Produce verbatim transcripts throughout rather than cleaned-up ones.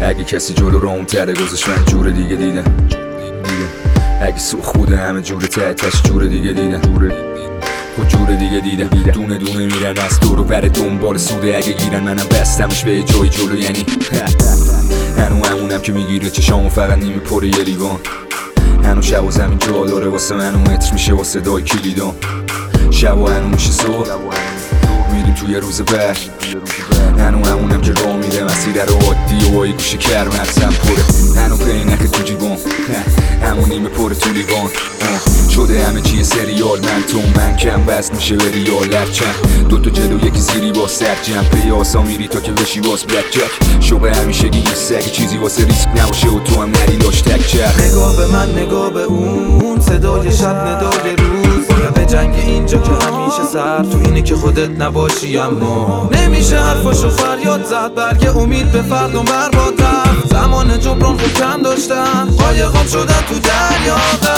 اگه کسی جلو رو اون تره گذاشت من جور دیگه دیدم اگه سوخ بوده همه جور تحتش جور دیگه دیدم خود جور دیگه دیدم دونه دونه میرن از دور و بر دنبال سوده اگه گیرن منم بستمش به جای جلو یعنی هنو همونم که میگیره چشامو فقط نیمه پر یه لیوان هنو شب و زمین جا داره واسه منو متر میشه واسه دای کلیدان شب و هنو میشه صبح میریم توی روز بعد هنو همونم که راه میره مسیر رو عادی و وای گوشه کر مغزم پره هنو پینک تو جیبان همون نیمه پر تو لیوان شده همه چیه سریال من تو من کم وزن میشه به ریال لرچن دوتا جلو یکی زیری با سر جمع پیاسا میری تا که بشی باز بلک جک شبه همیشگی یه سگ چیزی واسه ریسک نباشه و تو هم نری لاش تک چرخ نگاه به من نگاه به اون صدای شب ندای روز یا به جنگ اینجا که همیشه سر تو اینه که خودت نباشی اما نمیشه حرفاشو فریاد زد برگ امید به فردم برباد رفت زمان جبران خود کم داشتم قایقام شدن تو دریا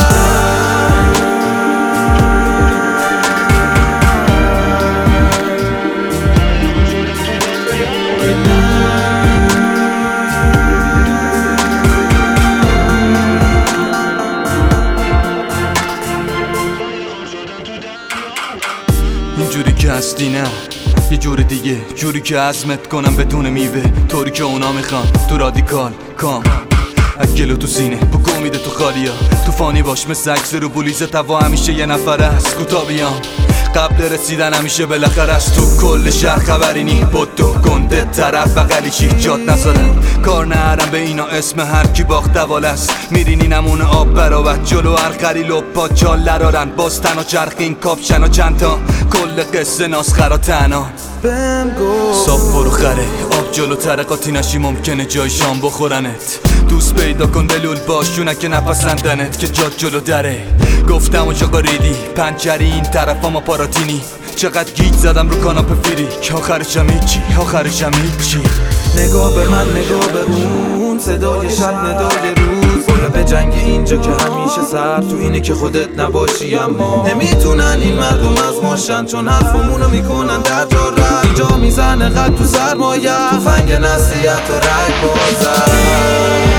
اینجوری که هستی نه یه جور دیگه جوری که عزمت کنم بدون میوه طوری که اونا میخوان تو رادیکال کام اگلو تو سینه بگو میده تو خالیا تو فانی باش مثل اکس رو بولیزه توا همیشه یه نفر است کوتا بیام قبل رسیدن همیشه بالاخره از تو کل شهر خبری نی بدو گنده طرف بغلی چی جات نذارن کار نهرم به اینا اسم هر کی باخت دوال است میرینی نمونه آب براوت جلو هر خری لپا چال لرارن باز تنها چرخین کاپشن و چند تا کل قصه ناسخرا تنها بهم گفت صاف برو خره آب جلو ترقاتی نشی ممکنه جای شام بخورنت دوست پیدا کن دلول باشونه که نپسندنت که جات جلو دره گفتم و جاقا ریدی پنچری این طرف ما پاراتینی چقدر گیج زدم رو کاناپ فیری که آخرشم هیچی آخرشم هیچی نگاه به من نگاه به اون صدای شب ندای روز یا به جنگ اینجا که همیشه سر تو اینه که خودت نباشی اما نمیتونن این مردم از ماشن چون حرفمونو میکنن در جا رد اینجا میزنه قد تو سرمایه توفنگ نصیحت و رای بازن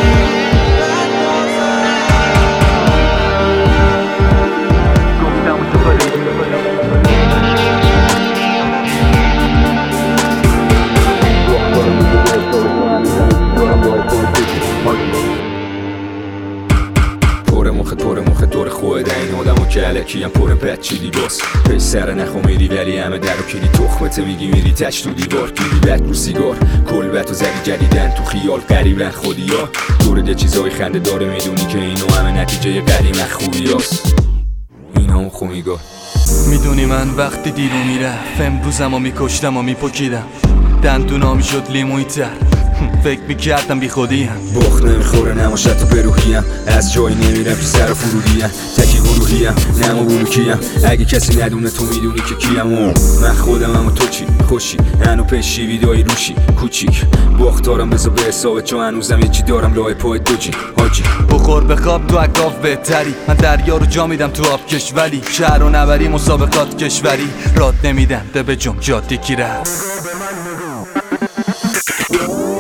پر مخت پر مخت دور خود این آدمو که علکی هم پر پت چیدی باز پی سر نخو میری ولی همه در و کلی تخمته میگی میری تش تو دیوار گیری بد رو سیگار کلبت و زدی جدیدن تو خیال قریبن خودی ها دورت یه چیزای خنده داره میدونی که اینو همه نتیجه قدیم خوبی هست این هم خومیگاه میدونی من وقتی دیرو میرفت امروزم و میکشتم و میپکیدم دندونا میشد لیموی تر فکر میکردم بی خودیم بخ نمیخوره نماشت تو بروحیم از جایی نمیرم که سر فرودیم تکی گروهیم نمو بلوکیم اگه کسی ندونه تو میدونی که کیم و من خودم هم و تو چی خوشی هنو پیشی ویدایی روشی کوچیک باختارم بذار به حسابه چون هنوزم یکی دارم لای پای دوجی حاجی بخور بخواب تو اکاف بهتری من دریا رو جا میدم تو آب کشوری شهر و نبری مسابقات کشوری راد نمیدم ده به جم جاده کی رفت